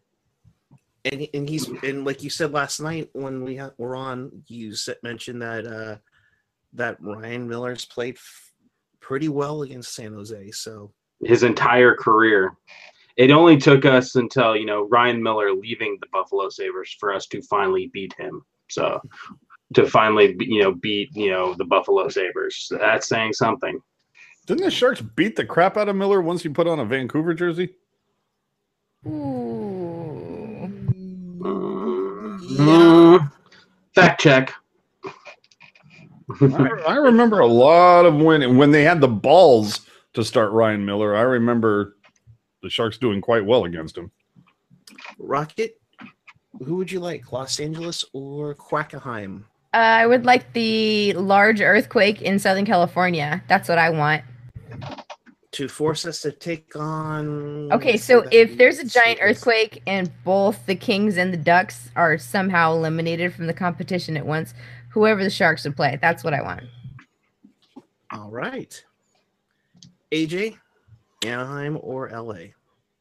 And and he's and like you said last night when we ha- were on, you said, mentioned that uh, that Ryan Miller's played f- pretty well against San Jose. So his entire career. It only took us until, you know, Ryan Miller leaving the Buffalo Sabres for us to finally beat him. So to finally, you know, beat, you know, the Buffalo Sabres. That's saying something. Didn't the Sharks beat the crap out of Miller once he put on a Vancouver jersey? Ooh. Mm, fact check. I, I remember a lot of when when they had the balls to start Ryan Miller. I remember the Sharks doing quite well against him. Rocket, who would you like, Los Angeles or Quackenheim? Uh, I would like the large earthquake in Southern California. That's what I want. To force us to take on. Okay, so if there's a giant earthquake and both the Kings and the Ducks are somehow eliminated from the competition at once, whoever the Sharks would play, that's what I want. All right. A J, Anaheim or L A?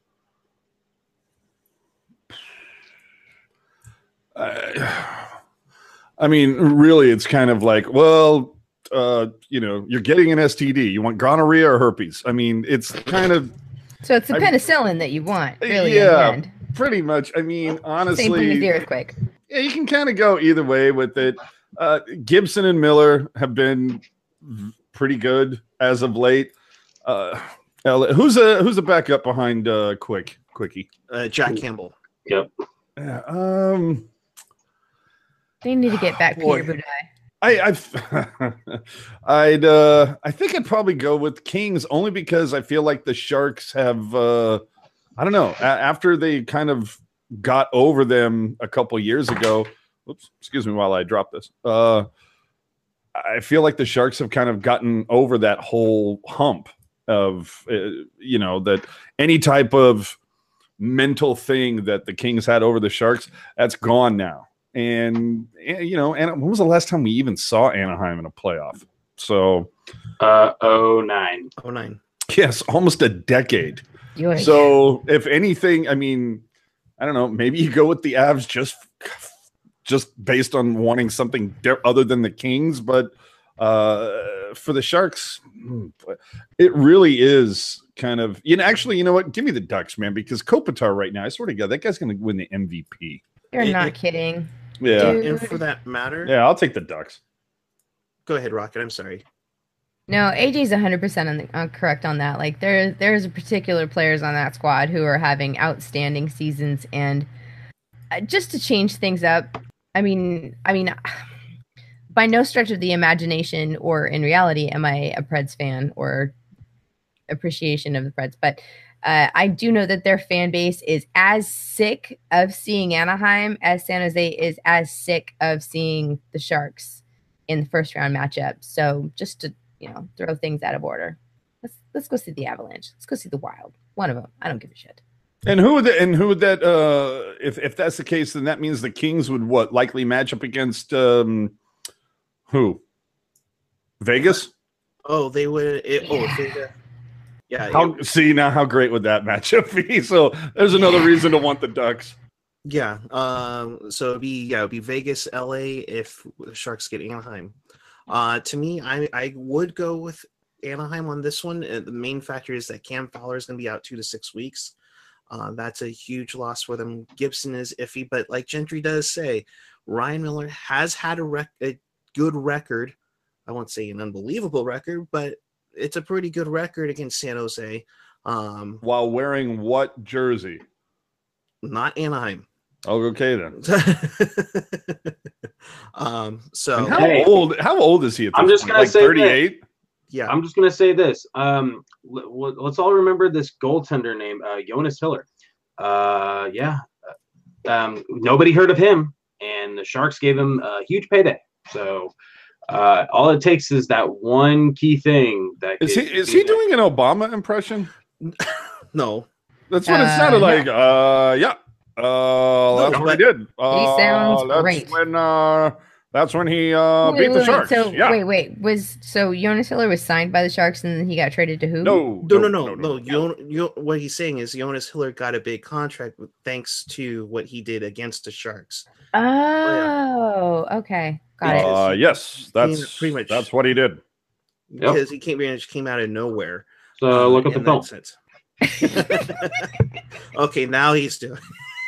I, I mean, really, it's kind of like, well, uh, you know, you're getting an S T D. You want gonorrhea or herpes? I mean, it's kind of So it's the I- penicillin that you want, really. Yeah, In the end. pretty much. I mean, honestly, Same thing as the earthquake. yeah, you can kind of go either way with it. Uh, Gibson and Miller have been v- pretty good as of late. Uh, L- who's a who's a backup behind uh, Quick Quickie? Uh, Jack Campbell. Yep. Yeah, um, They need to get back Boy. Peter Budaj. I I've, I'd uh, I think I'd probably go with Kings only because I feel like the Sharks have uh, I don't know a- after they kind of got over them a couple years ago. Oops, excuse me while I drop this. Uh, I feel like the Sharks have kind of gotten over that whole hump of uh, you know that any type of mental thing that the Kings had over the Sharks, that's gone now. And, you know, and when was the last time we even saw Anaheim in a playoff? So, Uh, oh nine. Oh nine. yes, almost a decade. Yoink. So, if anything, I mean, I don't know, maybe you go with the Avs just just based on wanting something di- other than the Kings. But Uh, for the Sharks, it really is kind of, you know, actually, you know what? Give me the Ducks, man, because Kopitar right now, I swear to God, that guy's going to win the M V P. You're It- not it- kidding. Yeah. Dude. And for that matter, Yeah, I'll take the Ducks. go ahead, Rocket. I'm sorry. No, A J's one hundred percent on the, uh, correct on that. Like there, there's particular players on that squad who are having outstanding seasons, and uh, just to change things up. I mean, I mean, by no stretch of the imagination or in reality am I a Preds fan or appreciation of the Preds, but uh, I do know that their fan base is as sick of seeing Anaheim as San Jose is as sick of seeing the Sharks in the first round matchup. So just to, you know, throw things out of order, let's let's go see the Avalanche. Let's go see the Wild. One of them. I don't give a shit. And who would that, and who would that uh if if that's the case, then that means the Kings would what likely match up against um who? Vegas? Oh, they would. It, oh, if they, uh, yeah. How it- see now how great would that matchup be? So there's another reason to want the Ducks. yeah. Um. So it'd be yeah. It'd be Vegas, L A. If the Sharks get Anaheim. Uh. To me, I I would go with Anaheim on this one. Uh, the main factor is that Cam Fowler is going to be out two to six weeks. Uh, that's a huge loss for them. Gibson is iffy, but like Gentry does say, Ryan Miller has had a, rec- a good record. I won't say an unbelievable record, but it's a pretty good record against San Jose. Um, While wearing what jersey? not Anaheim. Oh, okay then. um, so And how Hey. old? How old is he? At this I'm just point? gonna like say that- thirty-eight. yeah, I'm just gonna say this. Um, l- l- let's all remember this goaltender name, uh, Jonas Hiller. Uh, yeah. Um, nobody heard of him, and the Sharks gave him a huge payday. So uh, all it takes is that one key thing. That Is he could is be he there. doing an Obama impression? no, That's what it Uh, sounded yeah. like. Uh, yeah. Uh, that's No, what he but- did. Uh, sounds that's great. When uh, that's when he uh Wait, beat wait, the wait, Sharks. So yeah. wait, wait, was so Jonas Hiller was signed by the Sharks and then he got traded to who? No, no, no, no, no. Yo, Yo, what he's saying is Jonas Hiller got a big contract with, thanks to what he did against the Sharks. Oh, okay, got it. Uh, yes, that's Pretty much. that's what he did. Yep. Because he came, he came out of nowhere. So uh, look at the in film. that sense. Okay, now he's doing.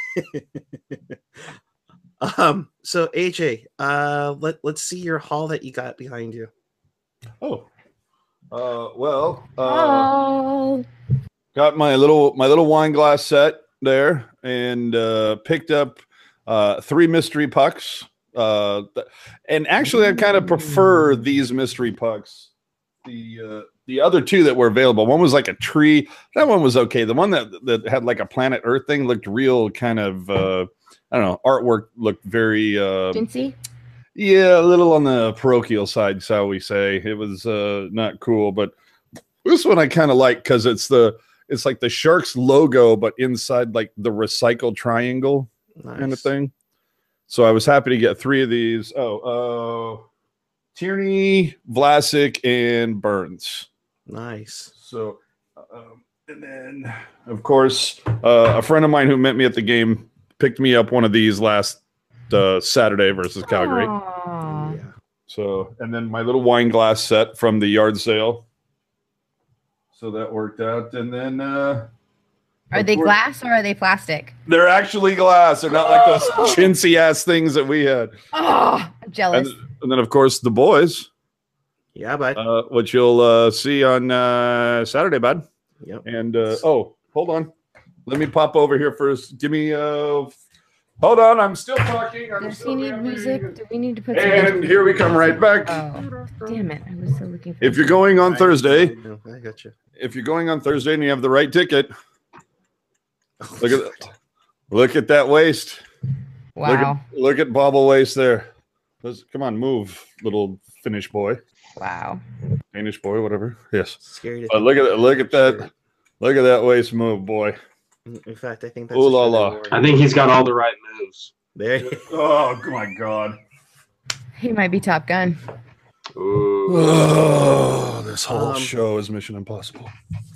um. So A J, uh, let let's see your haul that you got behind you. Oh, uh, well, uh, Oh, got my little my little wine glass set there, and uh, picked up uh, three mystery pucks. Uh, th- and actually, I kind of prefer these mystery pucks. The uh, the other two that were available, one was like a tree. That one was okay. The one that that had like a planet Earth thing looked real kind of uh, I don't know. Artwork looked very uh, Chintzy. yeah, a little on the parochial side, shall we say. It was uh, not cool, but this one I kind of like because it's the it's like the Sharks logo, but inside like the recycled triangle kind of Nice. thing. So I was happy to get three of these. Oh, uh, Tierney, Vlasic, and Burns. Nice. So, um, and then of course, uh, a friend of mine who met me at the game picked me up one of these last uh, Saturday versus Calgary. Aw. Yeah. So, and then my little wine glass set from the yard sale. So that worked out. And then uh, Are of they course- glass or are they plastic? they're actually glass. They're not like those chintzy ass things that we had. Oh, I'm jealous. And, and then, of course, the boys, Yeah, bud. uh, which you'll uh, see on uh, Saturday, bud. Yep. And uh, oh, hold on. Let me pop over here first. Give me uh, hold on. I'm still talking. I'm Does still he need yapping. music? Do we need to put some And music? here we come right back. Oh, damn it. I was so looking for If you're going on I- Thursday, I know, I got you. if you're going on Thursday and you have the right ticket, look at that. Look at that waist. Look Wow. at, look at bobble waist there. Let's, come on, move, little Finnish boy, Wow. Danish boy, whatever. Yes. Scary. To Uh, look at look at that. Look at that waist move, boy. In fact, I think that's. Ooh a la shirt I la. wore. I think he's got all the right moves. There. you- Oh my god. He might be Top Gun. Ooh. Oh, this whole Um, show is Mission Impossible.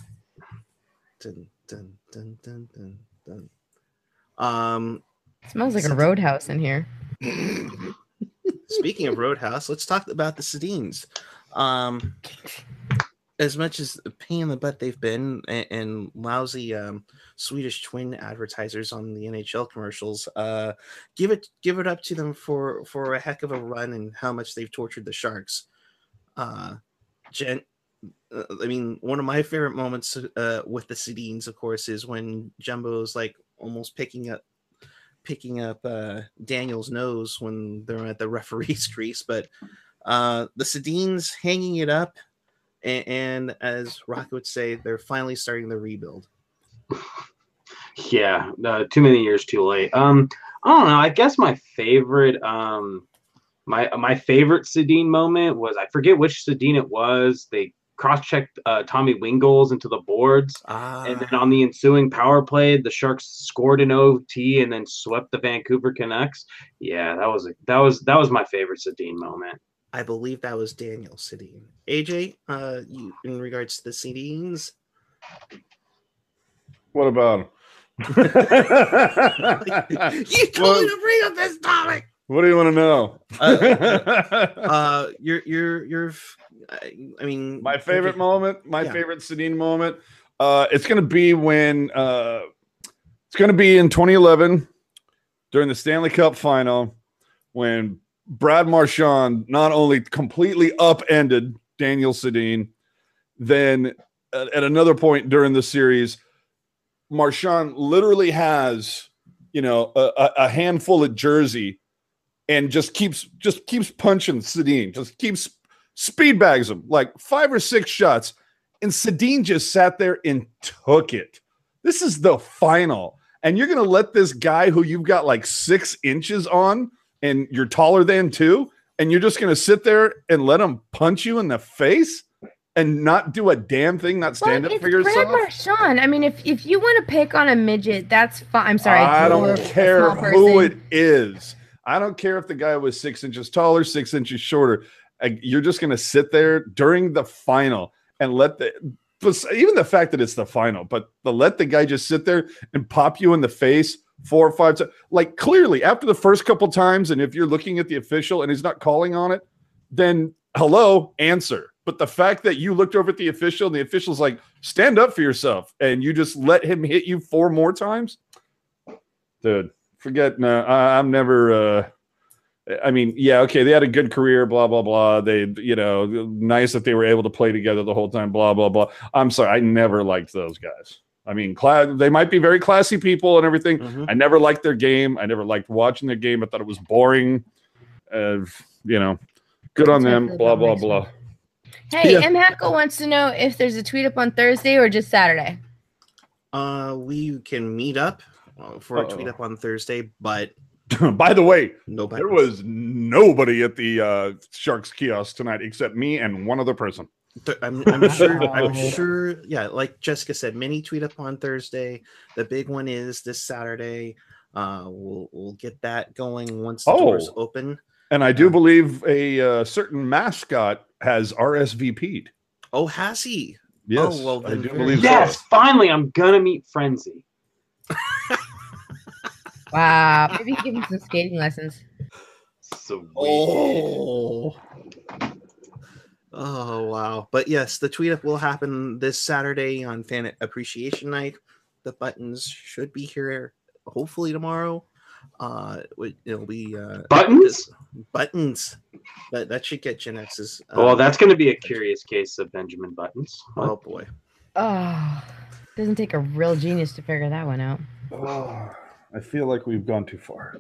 Dun, dun, dun, dun, dun, dun. Um. It smells like a roadhouse in here. speaking of Roadhouse, let's talk about the Sedins. Um, as much as a pain in the butt they've been, and, and lousy um, Swedish twin advertisers on the N H L commercials, uh, give it give it up to them for for a heck of a run and how much they've tortured the Sharks. Uh, Jen, uh, I mean, one of my favorite moments uh, with the Sedins, of course, is when Jumbo's like almost picking up picking up uh, Daniel's nose when they're at the referee's crease, but uh, the Sedins hanging it up. And, and as Rock would say, they're finally starting the rebuild. Yeah, uh, too many years too late. Um, I don't know. I guess my favorite, um, my my favorite Sedin moment was, I forget which Sedin it was. They cross-checked uh, Tommy Wingles into the boards, Ah. and then on the ensuing power play, the Sharks scored an O T and then swept the Vancouver Canucks. Yeah, that was a, that was that was my favorite Sedin moment. I believe that was Daniel Sedin. A J, uh, you, in regards to the Sedins, What about him? you told me to bring up this topic. What do you want to know? Uh, uh, you're, you're, you're. I mean, my favorite moment, my Yeah. favorite Sedin moment. Uh, it's going to be when uh, it's going to be in twenty eleven during the Stanley Cup final when Brad Marchand not only completely upended Daniel Sedin, then at, at another point during the series, Marchand literally has, you know, a, a handful of jersey and just keeps just keeps punching Sedin, just keeps speed bags him like five or six shots, and Sedin just sat there and took it. This is the final, and you're gonna let this guy who you've got like six inches on, and you're taller than too, and you're just gonna sit there and let him punch you in the face and not do a damn thing, not stand Well, up for it's Brad yourself? Marchand. I mean, if if you want to pick on a midget, that's fine. I'm sorry. I or don't a care small who person. it is. I don't care if the guy was six inches taller, six inches shorter. Uh, You're just going to sit there during the final and let the but even the fact that it's the final, but the let the guy just sit there and pop you in the face four or five times. Like clearly after the first couple times, and if you're looking at the official and he's not calling on it, then hello, answer. But the fact that you looked over at the official and the official's like, stand up for yourself, and you just let him hit you four more times, dude, forget. No, I, I'm never. Uh, I mean, yeah, okay, they had a good career, blah blah blah. They, you know, nice that they were able to play together the whole time, blah blah blah. I'm sorry, I never liked those guys. I mean, cla- they might be very classy people and everything. Mhm. I never liked their game. I never liked watching their game. I thought it was boring. Uh, you know, good on That's how I them. feel Blah about blah next blah. one. Hey, Yeah. M. Hackle wants to know if there's a tweet up on Thursday or just Saturday. Uh, we can meet up uh, for a Uh-oh. tweet up on Thursday, but By the way, nobody. there was nobody at the uh, Sharks kiosk tonight except me and one other person. Th- I'm, I'm sure. I'm Oh. sure. Yeah, like Jessica said, mini tweet up on Thursday. The big one is this Saturday. Uh, we'll we'll get that going once the Oh. doors open. And I do Yeah. believe a uh, certain mascot has R S V P'd. Oh, has he? Yes, Oh, well, I then do very believe good. Yes, so. finally, I'm gonna meet Frenzy. Wow. Maybe give him some skating lessons. Sweet. Oh. Oh wow! But yes, the tweet up will happen this Saturday on Fan Appreciation Night. The buttons should be here hopefully tomorrow. Uh, it- it'll be uh, Buttons? buttons. That that should get Gen X's. Uh, Well, that's gonna be a curious case of Benjamin Buttons. oh boy. Oh, doesn't take a real genius to figure that one out. Oh, I feel like we've gone too far.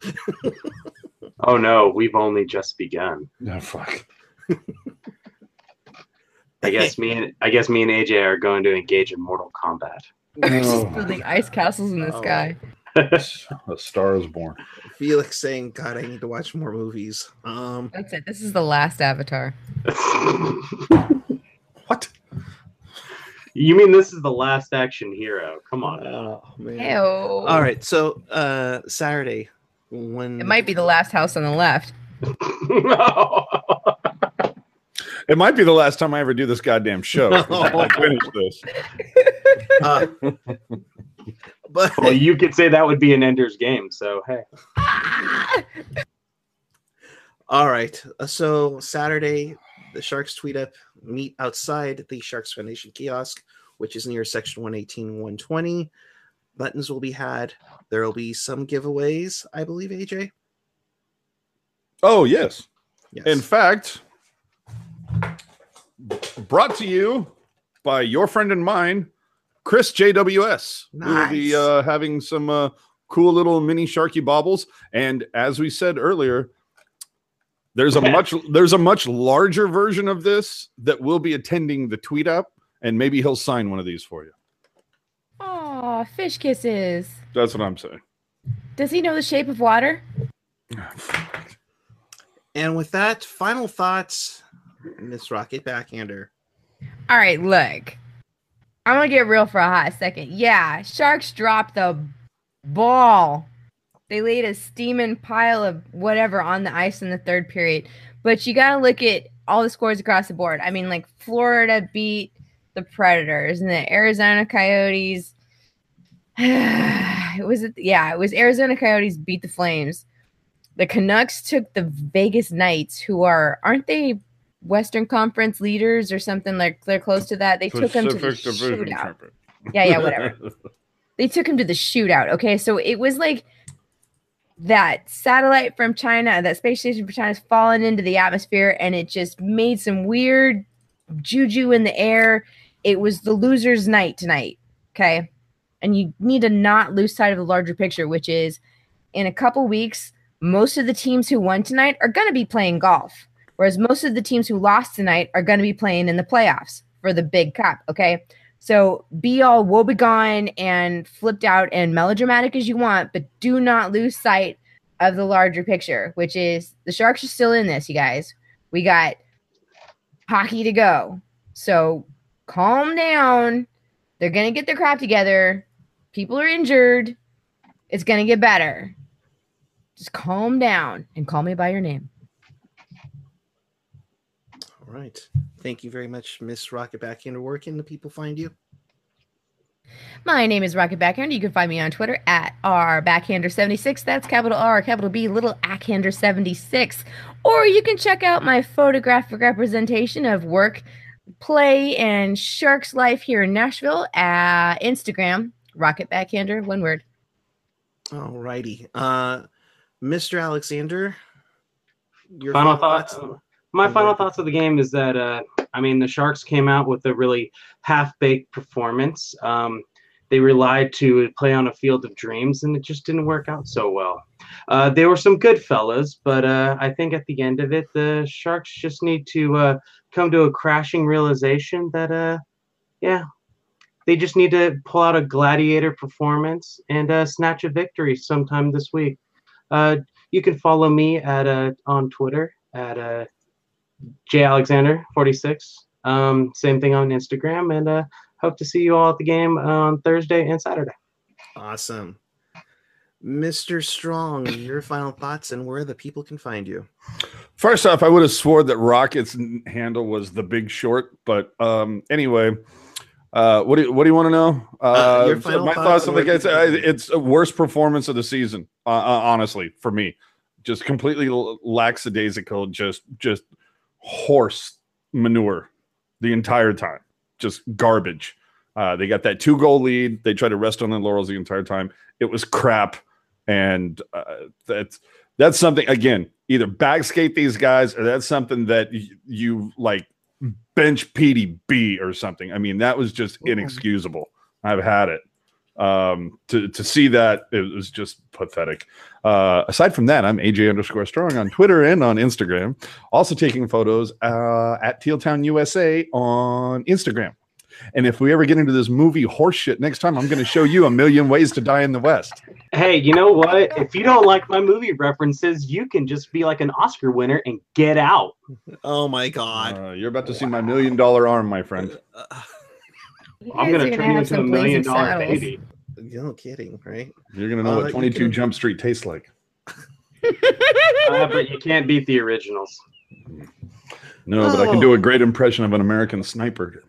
Oh no, we've only just begun. No, fuck. I guess me and I guess me and A J are going to engage in Mortal Kombat. Just building ice castles in the Oh. sky. A Star is Born. Felix saying, "God, I need to watch more movies." Um, That's it. This is the last Avatar. What? You mean this is the last action hero? Come on. now. oh man. Ew. All right, so uh, Saturday when It might be the last house on the left. It might be the last time I ever do this goddamn show. I finish this. uh, but Well, you could say that would be an Ender's Game. So hey, All right. uh, So Saturday, the Sharks tweet up meet outside the Sharks Foundation kiosk, which is near section one eighteen, one twenty. Buttons will be had. There will be some giveaways, I believe, A J. Oh, yes. Yes. In fact, brought to you by your friend and mine, Chris J W S. We will be Nice. uh, having some uh, cool little mini Sharky baubles. And as we said earlier, there's a much there's a much larger version of this that will be attending the tweet up, and maybe he'll sign one of these for you. Aw, fish kisses. That's what I'm saying. Does he know the shape of water? And with that, final thoughts, Miss Rocket Backhander. All right, look. I'm going to get real for a hot second. Yeah, Sharks dropped the ball. They laid a steaming pile of whatever on the ice in the third period. But you got to look at all the scores across the board. I mean, like, Florida beat the Predators and the Arizona Coyotes. it was, yeah, it was Arizona Coyotes beat the Flames. The Canucks took the Vegas Knights, who are, aren't they Western Conference leaders or something? Like they're close to that. They took them to the Pacific Division shootout. champion. Yeah, yeah, whatever. They took him to the shootout. Okay, so it was like that satellite from China, that space station from China, is falling into the atmosphere, and it just made some weird juju in the air. It was the loser's night tonight. Okay, and you need to not lose sight of the larger picture, which is in a couple weeks, most of the teams who won tonight are going to be playing golf, whereas most of the teams who lost tonight are going to be playing in the playoffs for the big cup. Okay. So be all woebegone and flipped out and melodramatic as you want, but do not lose sight of the larger picture, which is the Sharks are still in this, you guys. We got hockey to go. So calm down. They're going to get their crap together. People are injured. It's going to get better. Just calm down and call me by your name. All right. Thank you very much, Miss Rocket Backhander. Where can the people find you? My name is Rocket Backhander. You can find me on Twitter at R Backhander seventy-six. That's capital R, capital B, little Ackhander seventy-six. Or you can check out my photographic representation of work, play, and Sharks life here in Nashville at Instagram, Rocket Backhander, one word. All righty. Uh, Mister Alexander, your Final thoughts. My final thoughts of the game is that, uh, I mean, the Sharks came out with a really half-baked performance. Um, they relied to play on a field of dreams, and it just didn't work out so well. Uh, there were some good fellas, but uh, I think at the end of it, the Sharks just need to uh, come to a crashing realization that, uh, yeah, they just need to pull out a gladiator performance and uh, snatch a victory sometime this week. Uh, you can follow me at uh, on Twitter at uh, J Alexander forty-six. Um, same thing on Instagram, and uh, hope to see you all at the game on Thursday and Saturday. Awesome. Mister Strong, your final thoughts and where the people can find you. First off, I would have swore that Rocket's handle was The Big Short, but um, anyway, uh, what do you, what do you want to know? Uh, Uh, your final my thoughts thoughts on on the where it's, people uh, can- it's a worst performance of the season, uh, uh, honestly, for me. Just completely l- lackadaisical, just just horse manure the entire time, just garbage. Uh, they got that two goal lead. They tried to rest on their laurels the entire time. It was crap, and uh, that's that's something again. Either backskate these guys, or that's something that y- you like bench P D B or something. I mean, that was just Ooh. inexcusable. I've had it. Um, to to see that, it was just pathetic. Uh, aside from that, I'm A J underscore strong on Twitter and on Instagram. Also taking photos uh, at Tealtown U S A on Instagram. And if we ever get into this movie horseshit next time, I'm going to show you A Million Ways to Die in the West. Hey, you know what? If you don't like my movie references, you can just be like an Oscar winner and get out. Oh my God. Uh, you're about to see my million dollar arm, my friend. Uh, You I'm guys going are to turn you have into a some million blazing dollar saddles. baby. no kidding, right? You're going to know Uh, what you twenty-two can- Jump Street tastes like. Uh, but you can't beat the originals. No, but I can Oh. do a great impression of an American sniper.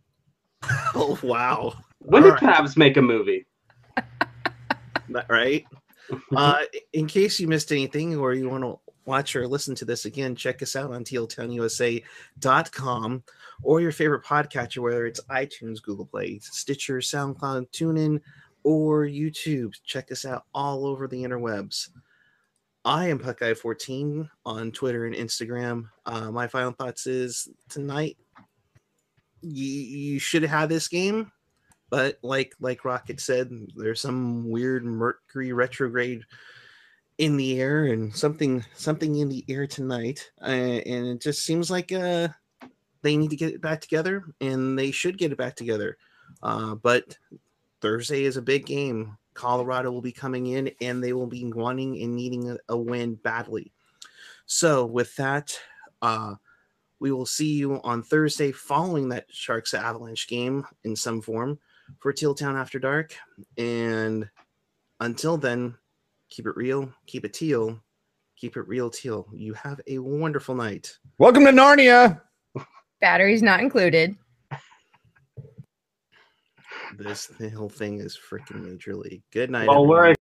Oh wow. When All did right. Cavs make a movie? That- right? Uh, in case you missed anything or you want to watch or listen to this again, check us out on teal town u s a dot com or your favorite podcatcher, whether it's iTunes, Google Play, Stitcher, SoundCloud, TuneIn, or YouTube. Check us out all over the interwebs. I am Puckeye fourteen on Twitter and Instagram. Uh, my final thoughts is tonight, you, you should have had this game, but like like Rocket said, there's some weird Mercury retrograde in the air and something something in the air tonight, uh, and it just seems like uh, they need to get it back together, and they should get it back together. Uh, but Thursday is a big game. Colorado will be coming in, and they will be wanting and needing a, a win badly. So with that, uh, we will see you on Thursday following that Sharks Avalanche game in some form for Teal Town After Dark. And until then, keep it real, keep it teal, keep it real teal. You have a wonderful night. Welcome to Narnia. Batteries not included. This the whole thing is freaking major league. Good night. Well, everyone. we're